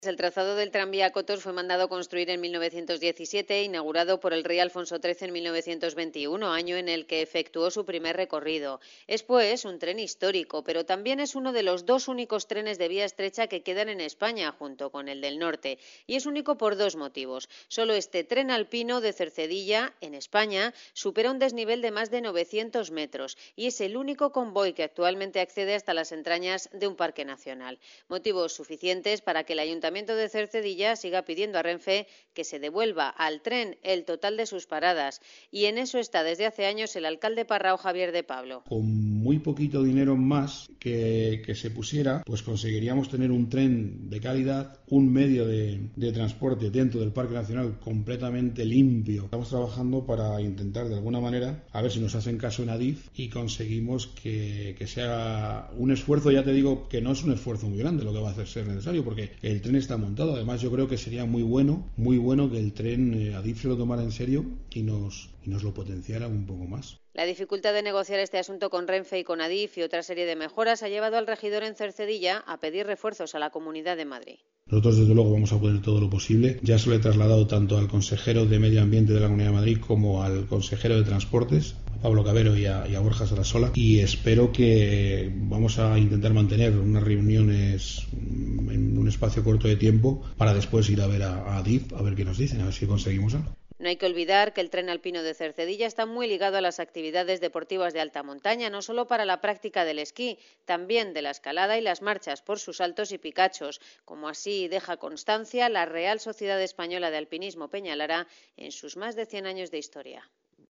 El trazado del tranvía Cotos fue mandado construir en 1917, inaugurado por el rey Alfonso XIII en 1921, año en el que efectuó su primer recorrido. Es, pues, un tren histórico, pero también es uno de los dos únicos trenes de vía estrecha que quedan en España, junto con el del norte. Y es único por dos motivos. Solo este tren alpino de Cercedilla, en España, supera un desnivel de más de 900 metros y es el único convoy que actualmente accede hasta las entrañas de un parque nacional. Motivos suficientes para que el Ayuntamiento de Cercedilla siga pidiendo a Renfe que se devuelva al tren el total de sus paradas, y en eso está desde hace años el alcalde Parrao, Javier de Pablo. Con muy poquito dinero más que se pusiera, pues conseguiríamos tener un tren de calidad, un medio de transporte dentro del Parque Nacional completamente limpio. Estamos trabajando para intentar de alguna manera, a ver si nos hacen caso en Adif y conseguimos que sea un esfuerzo. Ya te digo que no es un esfuerzo muy grande lo que va a hacer ser necesario, porque el tren está montado. Además, yo creo que sería muy bueno que el tren Adif se lo tomara en serio y nos lo potenciara un poco más. La dificultad de negociar este asunto con Renfe y con Adif y otra serie de mejoras ha llevado al regidor en Cercedilla a pedir refuerzos a la Comunidad de Madrid. Nosotros, desde luego, vamos a poner todo lo posible. Ya se lo he trasladado tanto al consejero de Medio Ambiente de la Comunidad de Madrid como al consejero de Transportes, a Pablo Cabero y a Borja Sarasola, y espero que vamos a intentar mantener unas reuniones en un espacio corto de tiempo para después ir a ver a Adif, a ver qué nos dicen, a ver si conseguimos algo. No hay que olvidar que el tren alpino de Cercedilla está muy ligado a las actividades deportivas de alta montaña, no solo para la práctica del esquí, también de la escalada y las marchas por sus altos y picachos, como así deja constancia la Real Sociedad Española de Alpinismo Peñalara en sus más de 100 años de historia.